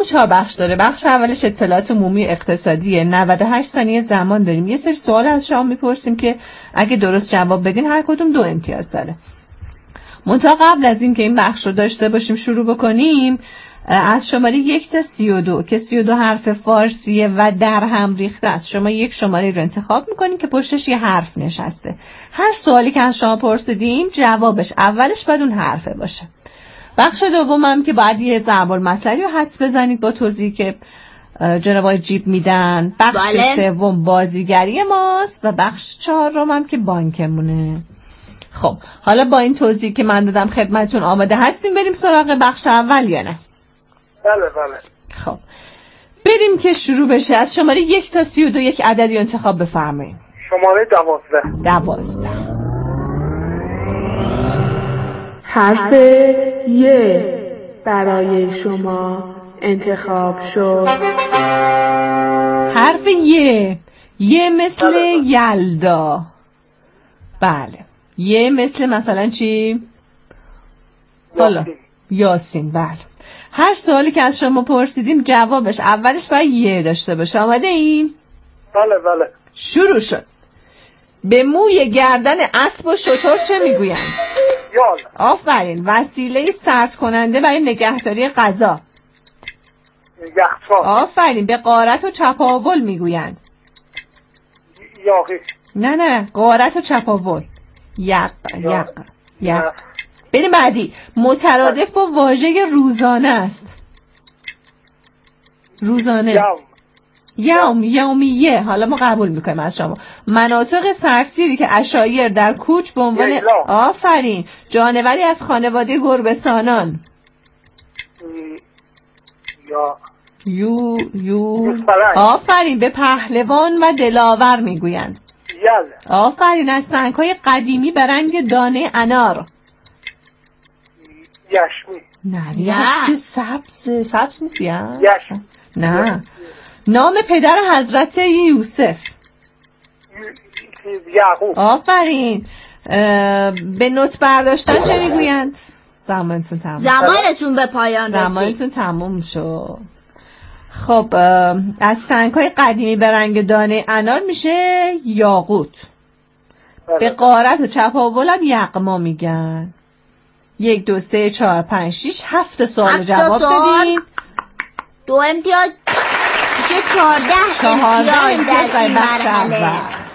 4 بخش داره. بخش اولش اطلاعات عمومی اقتصادیه. 98 ثانیه زمان داریم. یه سری سوال از شما میپرسیم که اگه درست جواب بدین هر کدوم 2 امتیاز داره. منتها قبل از این که این بخش رو داشته باشیم شروع بکنیم، از شماره 1 تا 32 که 32 حرف فارسیه و در هم ریخته است، شما یک شماره رو انتخاب میکنیم که پشتش یه حرف نشسته. هر سوالی که از شما پرسیدیم جوابش اولش باید اون حرفه باشه. بخش دومم که باید یه ضرب المثلی رو حدس بزنید با توضیحی که جناب آقای جیب میدن. بخش سوم بازیگری ماست و بخش چهارم که بانکمونه. خب حالا با این توضیحی که من دادم خدمتتون آماده هستیم بریم سراغ بخش اول یا نه؟ بله بله. خب بریم که شروع بشه. از شماره 1 تا 32 یک عددی انتخاب بفرمایید. شماره 12. حرف ی برای شما انتخاب شد. حرف ی مثل یلدا. بله. ی مثل مثلا چی؟ حالا یاسین. بله. هر سوالی که از شما پرسیدیم جوابش اولش باید ی داشته باشه. آماده این؟ بله بله. شروع شد. به موی گردن اسب و شتر چه میگویند؟ یال. آفرین. وسیله سرد کننده برای نگهداری غذا. یخچال. آفرین. به غارت و چپاول میگویند. یاقی. نه غارت و چپاول. یق. بریم بعدی. مترادف با واژه روزانه است. روزانه. یومیه. حالا ما قبول میکنیم از شما. مناطق سردسیری که عشایر در کوچ به عنوان آفرین جانوری از خانواده گربه‌سانان. یو آفرین. به پهلوان و دلاور میگویند. آفرین. از سنگ‌های قدیمی به رنگ دانه انار. یشمی. نه یشمی سبز نیست. نه. نام پدر حضرت یوسف. یعقوب. آفرین. به نوت برداشتن چه میگویند؟ زمانتون به پایان رسید. زمانتون تموم شد. خب از سنگ‌های قدیمی به رنگ دانه انار میشه یاقوت. به غارت و چپاول هم یغما میگن. 1 2 3 4 5 6 7 سوال جواب بدیم. 2 امتیاز میشه 14 امتیاز در این مرحله.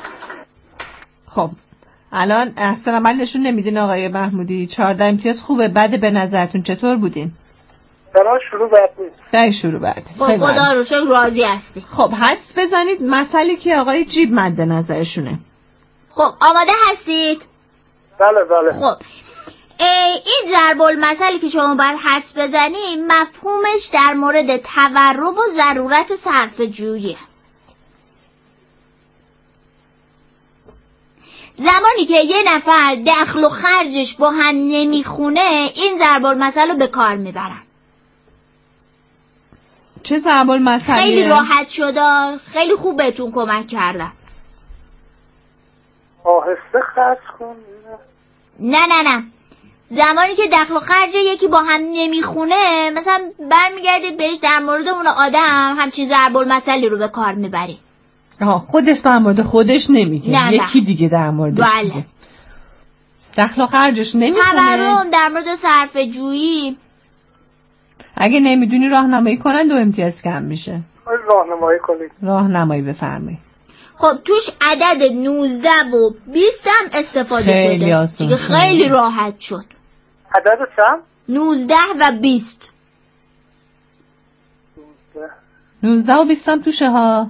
خب الان احسان عمل نشون نمیدین آقای محمودی. 14 امتیاز خوبه. بده به نظرتون چطور بودین؟ برای شروع بد نیست. در شروع بد. خدا رو شکر راضی هستی. خب حدس بزنید مسئله که آقای جیب مد نظرشونه. خب آماده هستید؟ بله بله. خب این ضرب المثلی که شما باید حدس بزنید مفهومش در مورد تورم و ضرورت صرفه‌جویی. زمانی که یه نفر دخل و خرجش با هم نمیخونه این ضرب المثل رو به کار میبرن. چه ضرب المثلیه؟ خیلی راحت شده. خیلی خوب بهتون کمک کردم. آهسته خرج کن. نه زمانی که دخل و خرج یکی با هم نمیخونه مثلا برمیگردید بهش در مورد اون آدم همچین ضرب المثلی رو به کار میبری. خودش در مورد خودش نمیگه. یکی دیگه در موردش بله. میگه. دخل و خرجش نمیخونه. تورم در مورد صرفه‌جویی. اگه نمیدونی راهنمایی کنن 2 امتیاز کم میشه. راهنمایی کنید. راهنمایی بفرمایید. خب توش عدد 19 و 20 هم استفاده خیلی شده. آسون. خیلی راحت شد. عدد چند؟ 19 و 20. 19 و 20 هم توشه ها.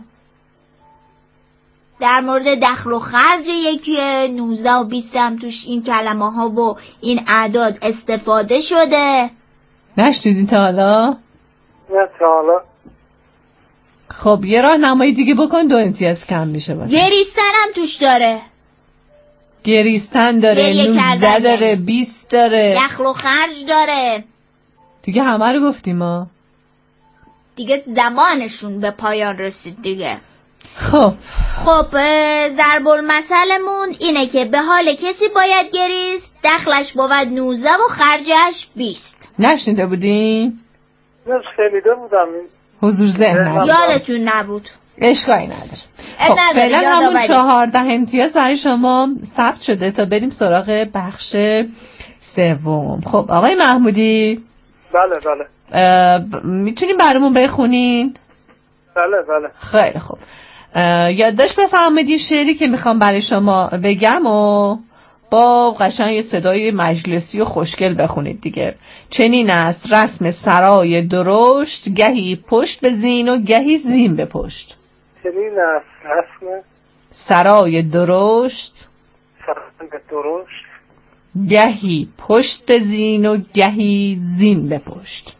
در مورد دخل و خرج یکیه. 19 و 20 هم توش این کلمه ها و این اعداد استفاده شده. نشنیدین تا حالا؟ نه تا حالا. خب یه راهنمایی دیگه بکن 2 امتیاز کم میشه باشه. گریستن هم توش داره. گریستن داره. 19 داره. 20 داره. دخل و خرج داره. دیگه همه رو گفتیم ما. دیگه زمانشون به پایان رسید دیگه. خب ضرب المثلمون اینه که به حال کسی باید گریست. دخلش بود 19 و خرجش 20. نشنیده بودین؟ نه شنیده بودم این حضور ذهن نداره. یادتون نبود. اشکالی نداره. خب فعلا همون 14 امتیاز برای شما ثبت شده تا بریم سراغ بخش سوم. خب آقای محمودی، بله بله. میتونیم برامون بخونین؟ بله بله. خیلی خوب. یادداشت بفرمایید شعری که میخوام برای شما بگم و با قشنگ یه صدای مجلسی و خوشگل بخونید دیگه. چنین است رسم سرای درشت، گهی پشت به زین و گهی زین به پشت. چنین است رسم سرای درشت، گهی پشت به زین و گهی زین به پشت.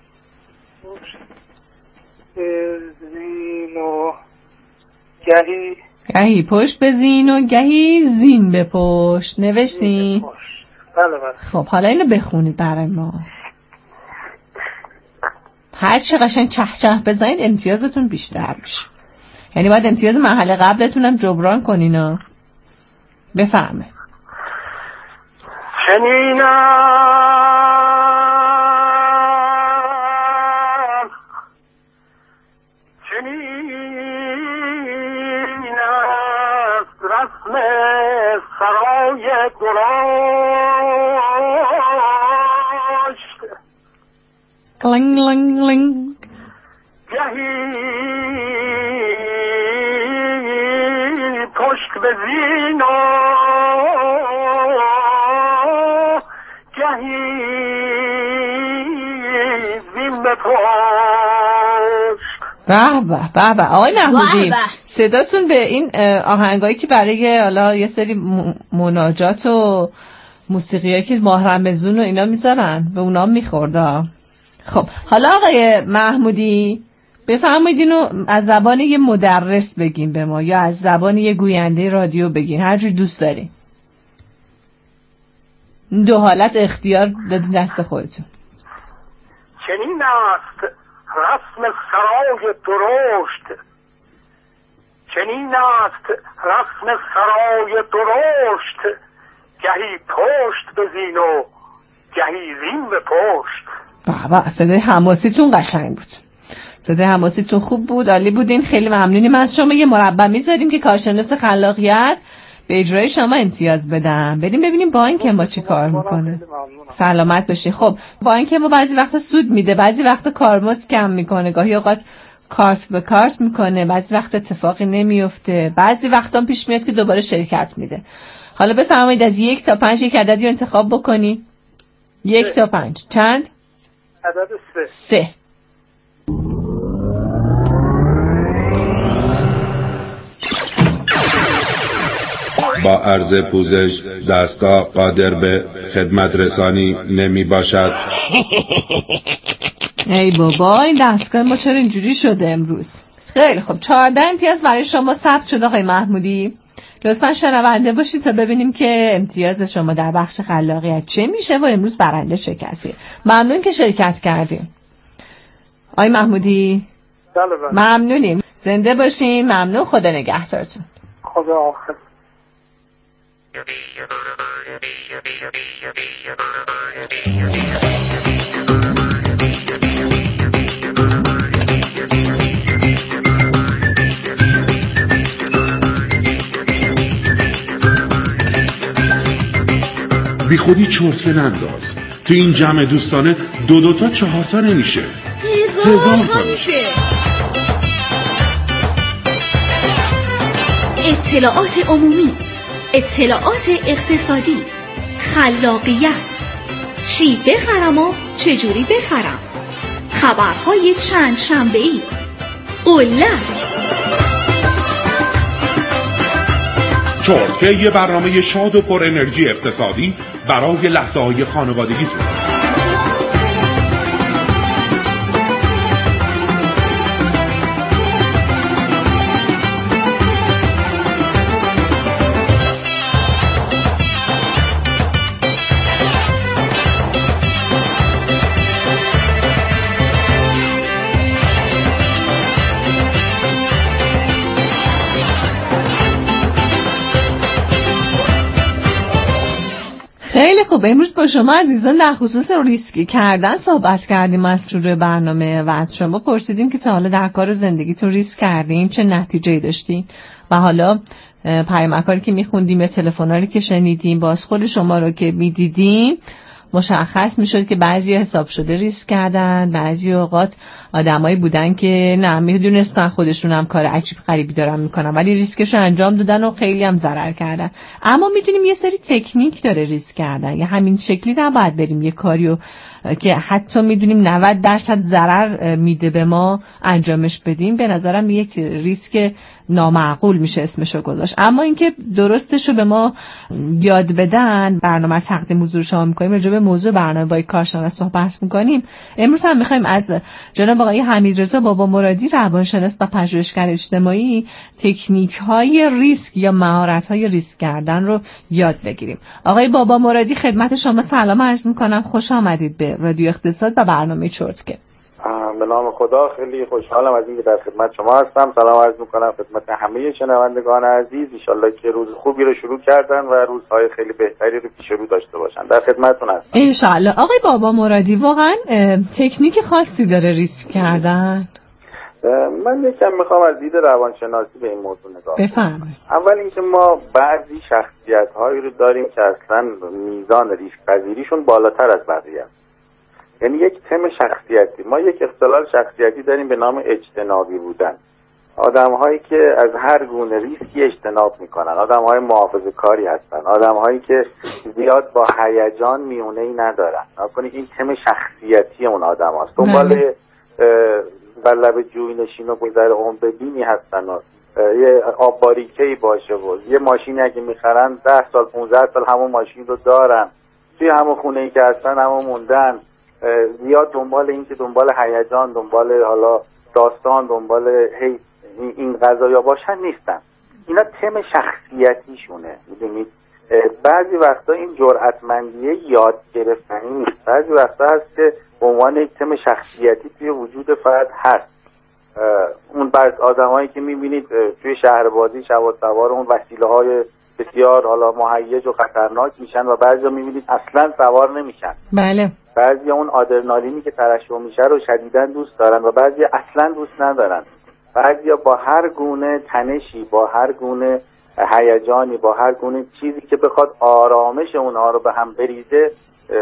زین و گهی پشت به زین و گهی زین به پشت. نوشتین؟ بله بله. خب حالا اینو بخونید برای ما. هر چه قشنگ چه چه بزنید امتیازتون بیشتر میشه. یعنی باید امتیاز مرحله قبلتونم جبران کنین ها. بفرمایید. چنین است رسم سرای درشت، کلنگ لنگ لنگ، گهی پشت به زین و گهی زین به پشت. به به به آقای محمودی، صداتون به این آهنگایی که برای حالا یه سری مناجات و موسیقیایی که ماه رمضان و اینا میذارن به اونا میخورده. خب حالا آقای محمودی بفرمایید اینو از زبان یه مدرس بگین به ما یا از زبان یه گوینده رادیو بگین، هر جور دوست دارین. دو حالت اختیار دادین دست خودتون. چنین است رسم سرای درشت، چنین است رسم سرای درشت، گهی پشت به زین و گهی زین به پشت. بابا صدای حماسیتون قشنگ بود، صدای حماسیتون خوب بود، عالی بودین، خیلی ممنونیم از شما. یه مربع میذاریم که کارشناس خلاقیت به اجرای شما امتیاز بدم. بریم ببینیم با این که ما چی کار میکنه. سلامت باشی. خب با این که ما بعضی وقتا سود میده، بعضی وقتا کارمزد کم میکنه، گاهی اوقات کارت به کارت میکنه، بعضی وقت اتفاقی نمیفته، بعضی وقتا پیش میاد که دوباره شرکت میده. حالا بفرمایید از 1 تا 5 یک عددی رو انتخاب بکنی. 1 تا 5 چند؟ عدد 3. با عرض پوزش دستگاه قادر به خدمت رسانی نمی باشد. ای بابا این دستگاه ما چرا اینجوری شده امروز؟ خیلی خب 14 امتیاز برای شما ثبت شده آقای محمودی. لطفا شنونده باشید تا ببینیم که امتیاز شما در بخش خلاقیت چه میشه و امروز برنده چه کسی. ممنون که شرکت کردیم آقای محمودی. بله بله. ممنونیم، زنده باشین. ممنون، خدا نگهدارتون. خدا آخر. بی خودی چرتکه ننداز. تو این جمع دوستانه 2 تا 4 تا نمیشه، 1000 تا میشه. اطلاعات عمومی، اطلاعات اقتصادی، خلاقیت، چی بخرم و چجوری بخرم، خبرهای چند شنبه‌ای، قلک. چرتکه یه برنامه شاد و پر انرژی اقتصادی برای لحظه‌های خانوادگیتون. خیلی خوب. امروز با شما عزیزان در خصوص ریسک کردن صحبت کردیم از شروع برنامه و از شما پرسیدیم که تا حالا در کار زندگیتون ریسک کردین، چه نتیجه‌ای داشتین و حالا پیامکاری که میخوندیم، تلفن‌هایی که شنیدیم، بازخورد شما رو که میدیدیم مشخص میشد که بعضی حساب شده ریسک کردن، بعضی اوقات آدمایی بودن که نه میدونستن خودشون هم کار عجیب غریبی دارن میکنن ولی ریسکش رو انجام دادن و خیلی هم ضرر کردن. اما میدونیم یه سری تکنیک داره ریسک کردن، یا همین شکلی نباید بریم یه کاریو که حتی میدونیم 90% ضرر میده به ما انجامش بدیم. به نظرم یک ریسک نامعقول میشه اسمشو گذاشت. اما اینکه درستشو به ما یاد بدن، برنامه تقدیم حضور شما میکنیم، راجع به موضوع برنامه با کارشناس صحبت میکنیم. امروز هم میخوایم از جناب آقای حمیدرضا بابا مرادی، روانشناس و پژوهشگر اجتماعی، تکنیک های ریسک یا مهارت های ریسک کردن رو یاد بگیریم. آقای بابا مرادی، خدمت شما سلام عرض میکنم، خوش آمدید به رادیو اقتصاد و برنامه چرتکه. به نام خدا، خیلی خوشحالم از اینکه در خدمت شما هستم. سلام عرض میکنم خدمت همه شنوندگان عزیز. ان شاءالله که روز خوبی رو شروع کردن و روزهای خیلی بهتری رو پیش رو داشته باشن. در خدمتتون هستم ان شاءالله. آقای بابا مرادی، واقعا تکنیک خاصی داره ریسک کردن؟ من یکم میخوام از دید روانشناسی به این موضوع نگاه کنم. بفرمایید. اول اینکه ما بعضی شخصیت‌هایی رو داریم که اصلا میزان ریسک پذیریشون بالاتر از بقیه است. یعنی یک تم شخصیتی، ما یک اختلال شخصیتی داریم به نام اجتنابی بودن. آدم‌هایی که از هر گونه ریسکی اجتناب میکنن، آدم‌های محافظه‌کاری هستن، آدم‌هایی که زیاد با هیجان میونه‌ای ندارن. نکنید این تم شخصیتی اون آدم‌هاست. دنبال بر لب جوی نشین و گذر عمر بینی هستن و یه آب باریکه‌ای باشه و یه ماشینی اگه میخرن 10 سال 15 سال همون ماشین رو دارن، توی همون خونه‌ای که هستن همون موندن. زیاد دنبال این که دنبال هیجان، دنبال حالا داستان، دنبال این قضایا باشن نیستن. اینا تم شخصیتیشونه. میدونید بعضی وقتا این جرأتمندیه یاد گرفتنی نیست، بعضی وقتا هست که به عنوان یک تم شخصیتی توی وجود فرد هست. اون بعض آدمایی که میبینید توی شهربازی شب سوار اون وسیله‌های بسیار حالا مهیج و خطرناک میشن و بعضیا میبینید اصلا سوار نمیشن. بله. بعضیا اون آدرنالینی که ترشح میشه رو شدیداً دوست دارن و بعضیا اصلا دوست ندارن. بعضیا با هر گونه تنشی، با هر گونه هیجانی، با هر گونه چیزی که بخواد آرامش اونها رو به هم بریزه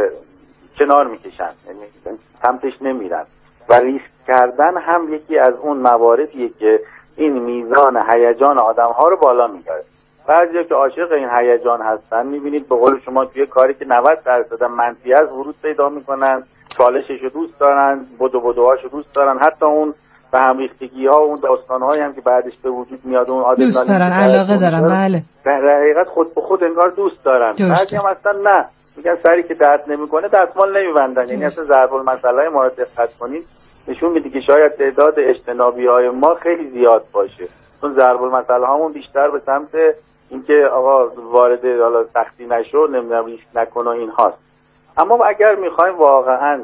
کنار میکشن، یعنی سمتش نمیرن. و ریسک کردن هم یکی از اون مواردیه که این میزان هیجان آدم‌ها رو بالا میبره. بعضیا که عاشق این هیجان هستن، میبینید به قول شما توی کاری که 90% منفی از ورود پیدا میکنن، چالشش رو دوست دارن، بدوهاشو دوست دارن، حتی اون به هم ریختگی ها و اون داستان هایی هم که بعدش به وجود میاد اون آدرنالین دوست دارن، علاقه دارن. بله. در حقیقت خود به خود انگار دوست دارن. بعضی هم اصلا نه، میگن سری که درد نمیکنه دستمال نمیبندن. یعنی اصلا ضرب المثل ما رو دقت کنید نشون میده که شاید تعداد اجتنابی های ما خیلی زیاد باشه. چون ضرب المثل هامون بیشتر به سمت اینکه آقا وارد حالا سختی نشو، نمیدونم ریسک نکن و این هاست. اما اگر میخوایم واقعا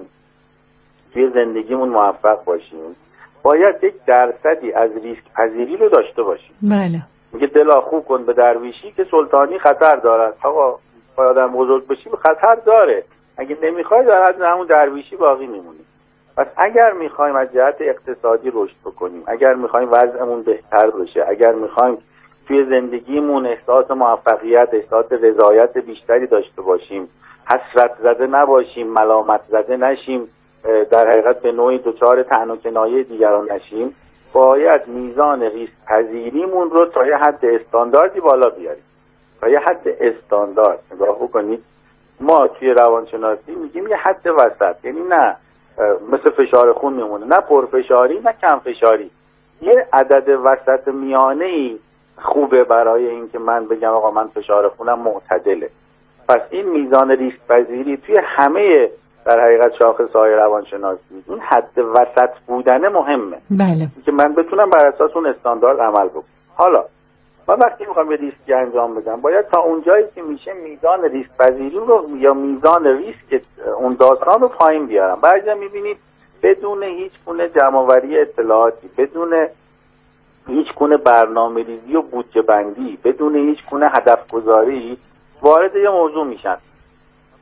توی زندگیمون موفق باشیم، باید یک درصدی از ریسک پذیری رو داشته باشیم. بله. میگه دلا خوب کن به درویشی که سلطانی خطر دارد. آقا آدم بزرگ بشی خطر داره، اگه نمیخوای در همون درویشی باقی میمونی. پس اگر میخوایم از جهت اقتصادی رشد بکنیم، اگر میخوایم وضعمون بهتر بشه، اگر میخوایم توی زندگیمون احساس موفقیت، احساس رضایت بیشتری داشته باشیم، حسرت زده نباشیم، ملامت زده نشیم، در حقیقت به نوعی دچار طعن و کنایه دیگران نشیم، باید میزان ریسک پذیریمون رو تا یه حد استانداردی بالا بیاریم. تا یه حد استاندارد نگاه بکنید. ما توی روانشناسی میگیم یه حد وسط، یعنی نه مثل فشار خون میمونه، نه پرفشاری نه کم فشاری، یه عدد وسط میانه‌ای خوبه برای اینکه من بگم آقا من فشار خونم معتدله. پس این میزان ریسک پذیری توی همه در حقیقت شاخص‌های روانشناسی این حد وسط بودن مهمه. بله. که من بتونم بر اساس اون استاندارد عمل بکنم. حالا من وقتی میخوام یه ریسکی انجام بدم، باید تا اونجایی که میشه میزان ریسک پذیری رو یا میزان ریسک اون داستان رو پایین بیارم. بعضیا میبینید بدون هیچ گونه جمع‌آوری اطلاعاتی، بدون هیچ گونه برنامه‌ریزی و بودجه بندی، بدون هیچ گونه هدف گذاری وارد یه موضوع میشن.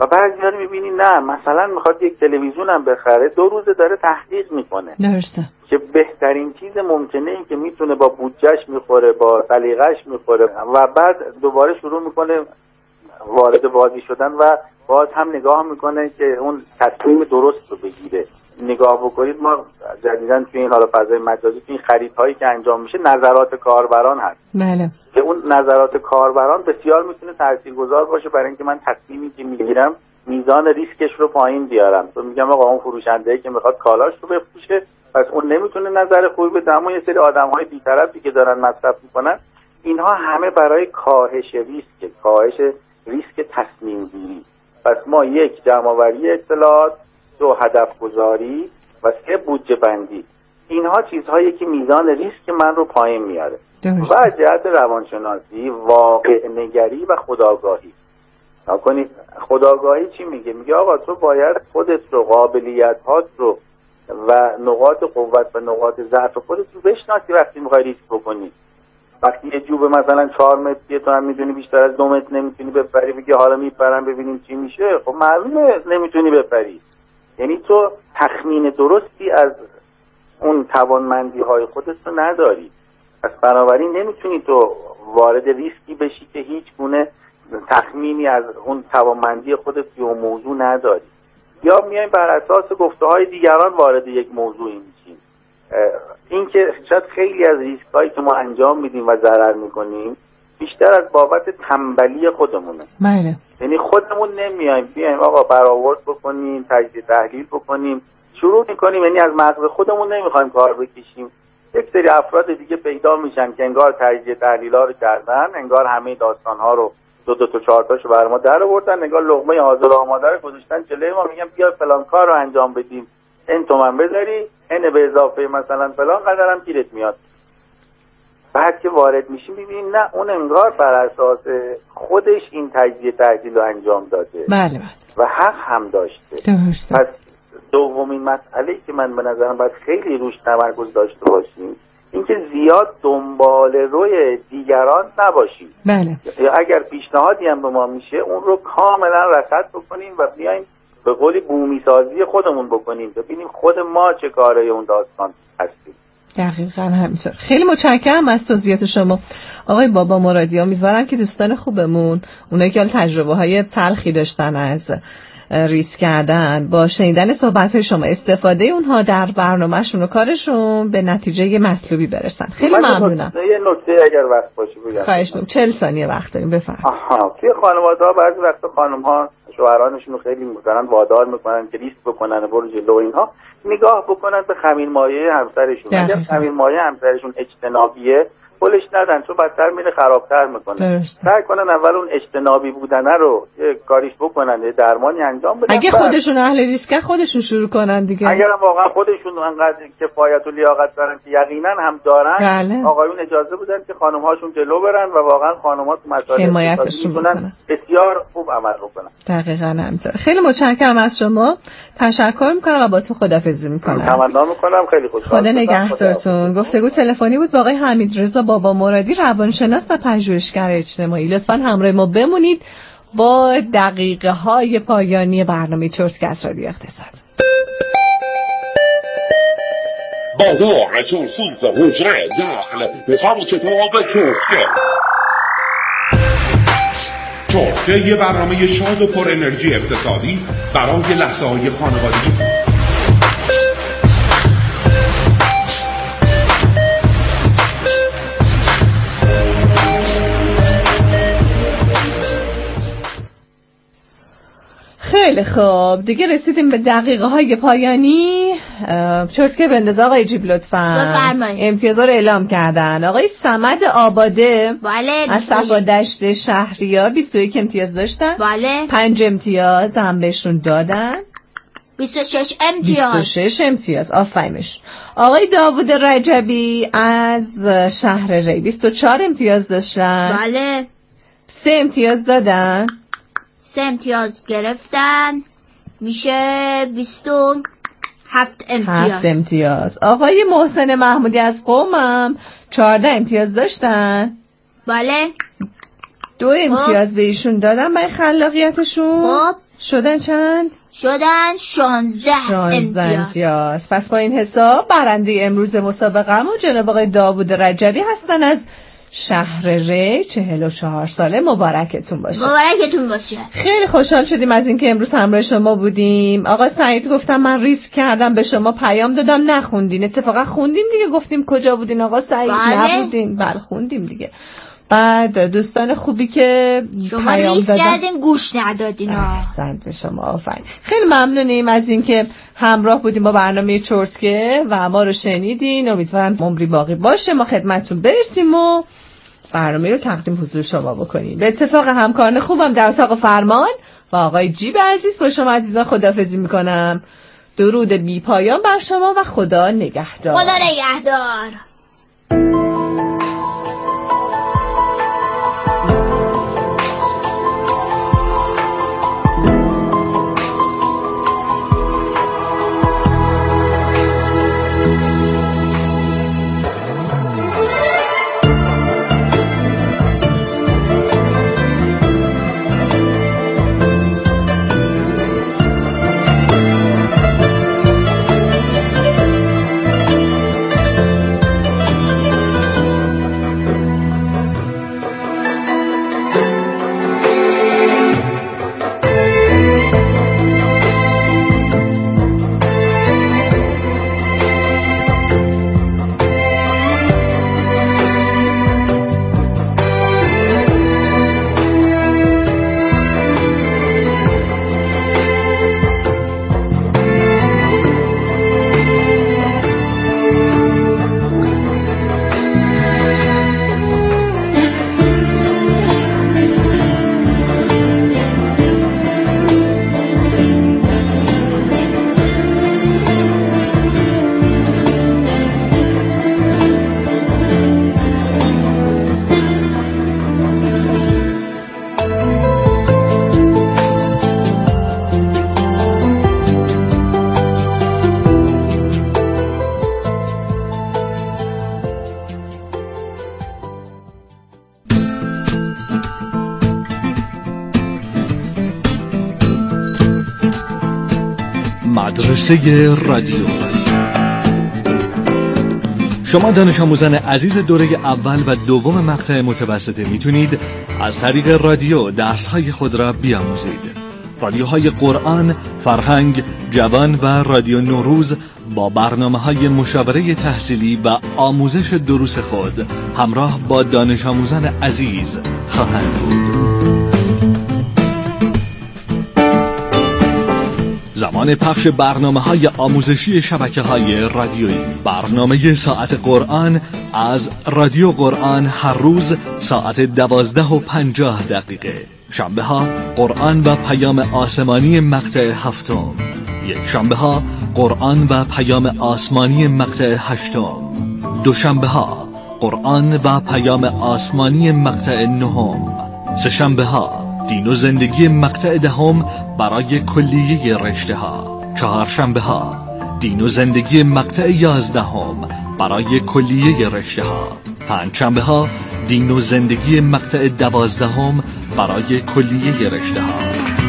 و بعضی ها رو میبینی نه مثلا میخواد یک تلویزیون هم بخره 2 روزه داره تحقیق میکنه درسته که بهترین چیز ممکنه این که میتونه با بودجهش میخوره با سلیقه‌اش میخوره و بعد دوباره شروع میکنه وارد بازی شدن و باز هم نگاه میکنه که اون تصمیم درست رو بگیره. نگاه بکنید ما جدیداً توی این حالا فضای مجازی توی این خریدهایی که انجام میشه نظرات کاربران هست. بله. که اون نظرات کاربران بسیار میتونه تاثیرگذار باشه برای اینکه من تصمیمی که میگیرم میزان ریسکش رو پایین بیارم. تو میگم آقا اون فروشنده‌ای که میخواد کالاش رو بفروشه پس اون نمیتونه نظر خوبی بده، اما یه سری آدم‌های بی‌طرفی که دارن مصرف میکنن اینها همه برای کاهش ریسک تصمیم گیری. پس ما 1 جمع‌آوری اطلاعات، 2 هدف گذاری و 3 بودجه بندی. اینها چیزهایی که میزان ریسک من رو پایین میاره. و جهت روانشناسی واقع نگری و خودآگاهی. نکنید خودآگاهی چی میگه؟ میگه آقا تو باید خودت رو، قابلیت‌هات رو و نقاط قوت و نقاط ضعف خودت رو بشناسی وقتی میخوای ریسک بکنی. وقتی یه جوب مثلا 4 متریه تو هم میدونی بیشتر از 2 متر نمیتونی بپری، میگه حالا میپرم ببینیم چی میشه. خب معلومه نمیتونی بپری. یعنی تو تخمین درستی از اون توانمندی های خودت رو نداری. پس بنابراین نمیتونی تو وارد ریسکی بشی که هیچ گونه تخمینی از اون توانمندی خودت توی اون موضوع نداری. یا میایم بر اساس گفته های دیگران وارد یک موضوعی میشیم. این که شاید خیلی از ریسک هایی که ما انجام میدیم و ضرر میکنیم بیشتر از بابت تنبلی خودمونه. بله. یعنی خودمون بیایم آقا برآورد بکنیم، تجزیه تحلیل بکنیم، شروع میکنیم، یعنی از مغز خودمون نمیخوایم کار بکشیم. یک سری افراد دیگه پیدا میشن که انگار تجزیه تحلیل‌ها رو کردن، انگار همه داستان‌ها رو 2 تا 4 تاشو بر ما در آوردن، انگار لقمه حاضر آماده رو گذاشتن جلوی ما، میگن بیا فلان کار رو انجام بدیم، این تومن بذاری، این به اضافه مثلا فلان قدرم گیرت میاد. بعد که وارد میشیم میبینیم نه اون انگار بر اساس خودش این تجزیه تحلیل رو انجام داده. بله. و حق هم داشته. درسته. پس دومین مسئله‌ای که من به نظرم باید خیلی روش تمرکز داشته باشیم اینکه زیاد دنبال روی دیگران نباشیم. بله. یا اگر پیشنهادی هم به ما میشه اون رو کاملا رصد بکنیم و بیایم به قولی بومی سازی خودمون بکنیم، ببینیم خود ما چه کاره اون داستان هستیم. دقیقاً همینطور. خیلی متشکرم از توضیحات شما آقای بابا مرادی. امیدوارم که دوستان خوبمون، اونایی که تجربه‌های تلخی داشتن از ریسک کردن، با شنیدن صحبت‌های شما استفاده اونها در برنامه‌شون و کارشون به نتیجه مطلوبی برسن. خیلی ممنونم. یه نکته اگر وقت باشه بگم. خواهش می‌کنم. 40 ثانیه وقت داریم، بفرمایید. توی خانواده‌ها بعضی وقتا خانم‌ها شوهرانشون رو خیلی مثلا وادار میکنن که ریسک بکنن، برو جلو، اینها نگاه بکنن به خمیر مایه همسرشون. اگر خمیر مایه همسرشون اجتنابیه پولش ندن، چون بدتر میره خرابتر میکنه. سعی کنن اول اون اجتنابی بودنه رو یه کاریش بکنن، یه درمانی انجام بدن. اگه خودشون اهل ریسکن خودشون شروع کنن دیگه. اگر واقعا خودشون انقدر کفایت و لیاقت دارن که یقینا هم دارن، بله. آقایون اجازه بدن که خانم‌هاشون جلو برن و واقعا خانم‌ها تو مسائل حمایتشون بکنن، بسیار خوب عمل بکنن. دقیقاً همینطور. خیلی متشکرم از شما. تشکر میکنم و با تو خداحافظی میکنم. تمنا میکنم. خیلی خوشحالم. خدا نگهدارتون. گفتگو تلفنی بود با آقای حمیدرضا بابا مرادی، روانشناس و پژوهشگر اجتماعی. لطفاً همراه ما بمونید با دقیقه های پایانی برنامه چرتکست رادیو اقتصاد. بازار چرسوت حجره داخل بخوام کتاب چرتکه یه برنامه شاد و پر انرژی اقتصادی برای لحظه های خانوادگی. خیلی خوب، دیگه رسیدیم به دقیقه های پایانی. چرتکه بنداز آقای جیب لطفاً. امتیازها رو اعلام کردن. آقای صمد آباده از صفا دشت شهریار 21 امتیاز داشتن. بله. 5 امتیاز هم بهشون دادن. 26 امتیاز آفریمش. آقای داوود رجبی از شهر ری 24 امتیاز داشتن. بله. 3 امتیاز دادن. 3 امتیاز گرفتن، میشه 27 امتیاز. 7 امتیاز. آقای محسن محمودی از قومم 14 امتیاز داشتن. بله. 2 امتیاز به ایشون دادم برای خلاقیتشون. خب شدن چند؟ شدن 16 امتیاز. پس با این حساب برنده امروز مسابقه‌مون جناب آقای داوود رجبی هستن از شهر ری، 44 ساله. مبارکتون باشه. مبارکتون باشه. خیلی خوشحال شدیم از اینکه امروز همراه شما بودیم. آقا سعید گفتم من ریسک کردم به شما پیام دادم نخوندین، اتفاقا خوندین دیگه. گفتیم کجا بودین آقا سعید؟ نبودین. بله خوندیم دیگه. بعد دوستان خوبی که شما ریسک کردین گوش ندادین. احسنت به شما، آفرین. خیلی ممنونیم از اینکه همراه بودیم با برنامه چرتکه و ما رو شنیدین. امیدوارم عمری باقی باشه ما خدمتتون برسیم و برنامه رو تقدیم حضور شما بکنیم. به اتفاق همکاران خوبم در اتاق فرمان و آقای جیب عزیز با شما عزیزان خداحافظی میکنم. درود بی پایان بر شما و خدا نگهدار. خدا نگهدار. مدرسه رادیو. شما دانش آموزان عزیز دوره اول و دوم مقطع متوسطه میتونید از طریق رادیو درس‌های خود را بیاموزید. رادیوهای قرآن، فرهنگ، جوان و رادیو نوروز با برنامه‌های مشاوره تحصیلی و آموزش دروس خود همراه با دانش آموزان عزیز خواهند بود. زمان پخش برنامه‌های آموزشی شبکه‌های رادیویی. برنامه ساعت قرآن از رادیو قرآن هر روز ساعت 12:50. شنبه‌ها قرآن و پیام آسمانی مقطع 7. یک شنبه‌ها قرآن و پیام آسمانی مقطع 8. دوشنبه‌ها قرآن و پیام آسمانی مقطع 9. سه شنبه‌ها دین و زندگی مقطع 10 برای کلیه رشته ها. چهارشنبه ها دین و زندگی مقطع 11 برای کلیه رشته ها. پنجشنبه ها دین و زندگی مقطع 12 برای کلیه رشته ها.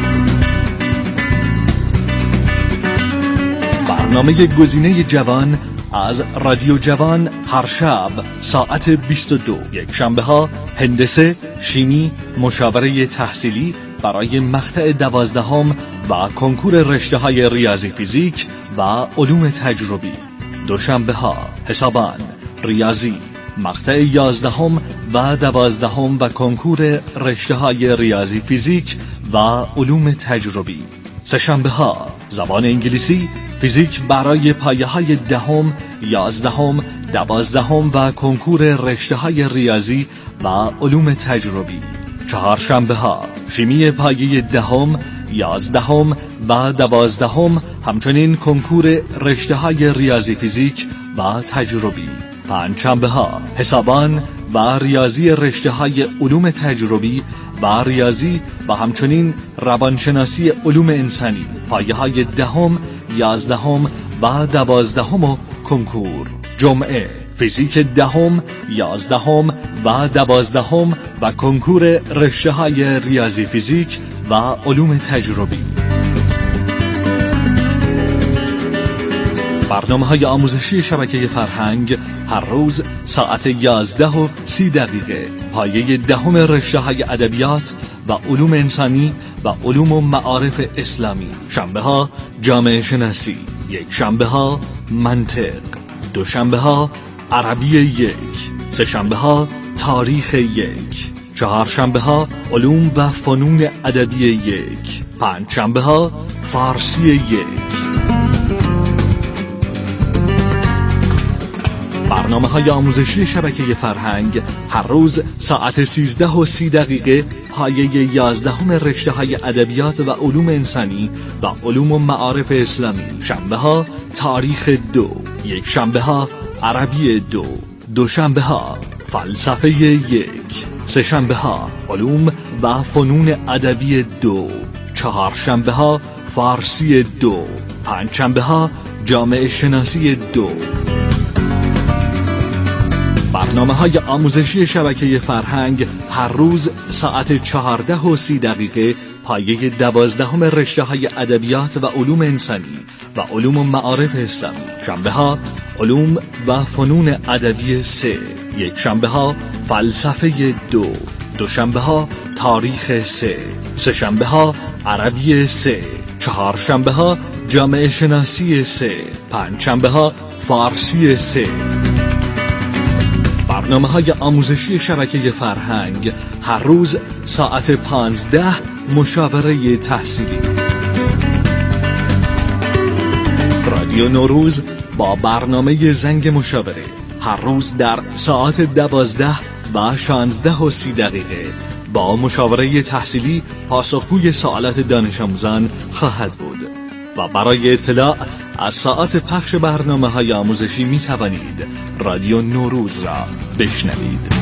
برنامه گزینه جوان از رادیو جوان هر شب ساعت 22. یک شنبه ها هندسه، شیمی، مشاوره تحصیلی برای مقطع 12 و کنکور رشته های ریاضی فیزیک و علوم تجربی. دوشنبه ها حسابان، ریاضی، مقطع 11 و 12 و کنکور رشته های ریاضی فیزیک و علوم تجربی. سه‌شنبه ها زبان انگلیسی، فیزیک برای پایه های 10، 11، 12 و کنکور رشته های ریاضی و علوم تجربی. چهارشنبه ها شیمی پایه 10، 11 و 12، همچنین کنکور رشته های ریاضی فیزیک و تجربی. پنجشنبه ها حسابان و ریاضی رشته های علوم تجربی و ریاضی و همچنین روانشناسی علوم انسانی پایه های 10، 11 و 12 و کنکور. جمعه فیزیک 10، 11 و 12 و کنکور رشته های ریاضی فیزیک و علوم تجربی. برنامه‌های آموزشی شبکه فرهنگ هر روز ساعت 11:30 پایه 10 رشته‌های ادبیات و علوم انسانی و علوم و معارف اسلامی. شنبه‌ها جامعه شناسی، یک شنبه‌ها منطق، دو شنبه‌ها عربی 1، سه شنبه‌ها تاریخ 1، چهار شنبه‌ها علوم و فنون ادبی 1، پنج شنبه‌ها فارسی 1. برنامه‌های آموزشی شبکه فرهنگ هر روز ساعت 13:30 پایه 11 رشته‌های ادبیات و علوم انسانی و علوم و معارف اسلامی. شنبه‌ها تاریخ 2، یک شنبه‌ها عربی 2، دو شنبه‌ها فلسفه 1، سه شنبه‌ها علوم و فنون ادبی 2، چهار شنبه‌ها فارسی 2، پنج شنبه‌ها جامعه شناسی 2. برنامه‌های آموزشی شبکه فرهنگ هر روز ساعت 14:30 پایه 12 رشته‌های ادبیات و علوم انسانی و علوم و معارف اسلامی. شنبه‌ها علوم و فنون ادبی 3، یک شنبه‌ها فلسفه 2، دو شنبه‌ها تاریخ 3، سه شنبه‌ها عربی 3، چهار شنبه‌ها جامعه شناسی 3، پنج شنبه‌ها فارسی 3. برنامه‌های آموزشی شبکه فرهنگ هر روز ساعت 15 مشاوره تحصیلی. رادیو نوروز با برنامه زنگ مشاوره هر روز در ساعت 12 و 16:30 با مشاوره تحصیلی پاسخگوی سوالات دانش آموزان خواهد بود. و برای اطلاع از ساعت پخش برنامه‌های آموزشی می توانید رادیو نوروز را بشنوید.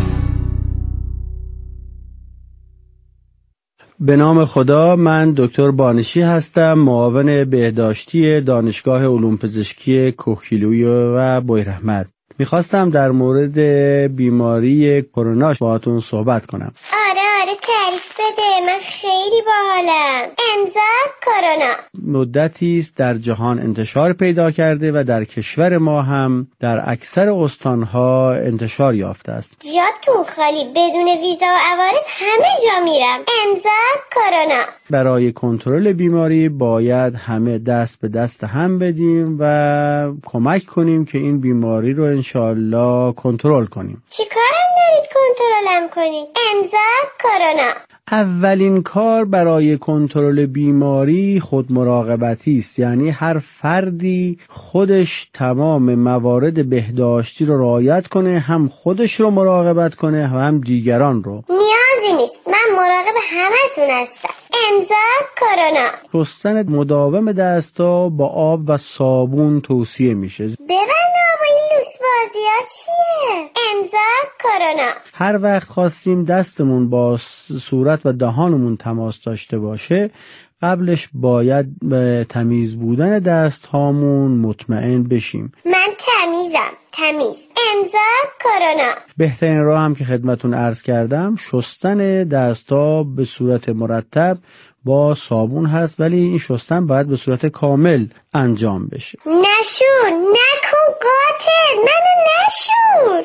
به نام خدا، من دکتر بانشی هستم، معاون بهداشتی دانشگاه علوم پزشکی کوهگیلویی و بویراحمد. میخواستم در مورد بیماری کرونا باهاتون صحبت کنم. آره تعریف بده، من خیلی باحالم. امضا کرونا مدتی است در جهان انتشار پیدا کرده و در کشور ما هم در اکثر استانها انتشار یافته است. جاتون خالی، بدون ویزا و عوارض همه جا میرم. امضا کرونا. برای کنترل بیماری باید همه دست به دست هم بدیم و کمک کنیم که این بیماری رو انشالله کنترل کنیم. چی کارم دارید کنترلم کنید؟ امضا کرونا. اولین کار برای کنترل بیماری خود مراقبتی است، یعنی هر فردی خودش تمام موارد بهداشتی رو رعایت کنه، هم خودش رو مراقبت کنه هم دیگران رو. نیازی نیست، من مراقب همتون هستم. امضا کرونا. شستن مداوم دستا با آب و صابون توصیه میشه. ببند آب، این لوس بازی ها چیه؟ امضا کرونا. هر وقت خواستیم دستمون با صورت و دهانمون تماس داشته باشه، قبلش باید به تمیز بودن دست هامون مطمئن بشیم. من تمیزم، تمیز. امضا کرونا. بهترین راه هم که خدمتون عرض کردم شستن دستا به صورت مرتب با صابون هست، ولی این شستن باید به صورت کامل انجام بشه. نشور، نکن قاتل، منو نشور.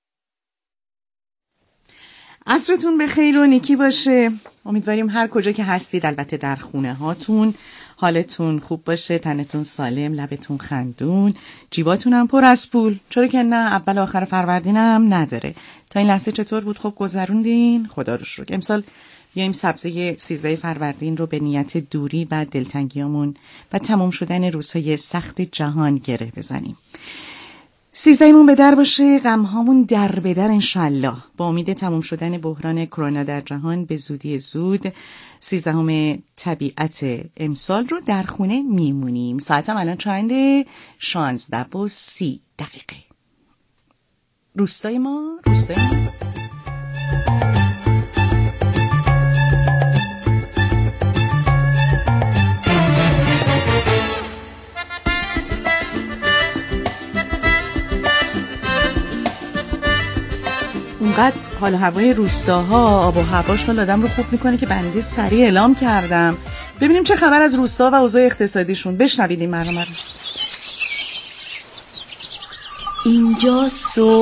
عصرتون بخیر و نیکی باشه. امیدواریم هر کجا که هستید، البته در خونه هاتون، حالتون خوب باشه، تنتون سالم، لبتون خندون، جیباتون هم پر از پول. چرا که نه، اول آخر فروردین هم نداره. تا این لحظه چطور بود؟ خوب گذروندین؟ خدا رو شکر. امسال بیایم سبزه 13 فروردین رو به نیت دوری و دلتنگیامون و تمام شدن روزهای سخت جهان گره بزنیم. 13مون به در باشه، غمهامون در به در انشالله. با امید تمام شدن بحران کرونا در جهان به زودی زود 13 طبیعت امسال رو در خونه میمونیم. ساعتم الان چنده؟ 16:30. روستای ما اونقدر حال و هوای روستاها، آب و هواش حال آدم رو خوب میکنه که بنده سریع اعلام کردم. ببینیم چه خبر از روستا و اوضاع اقتصادیشون. بشنوید این برنامه رو. اینجا صبح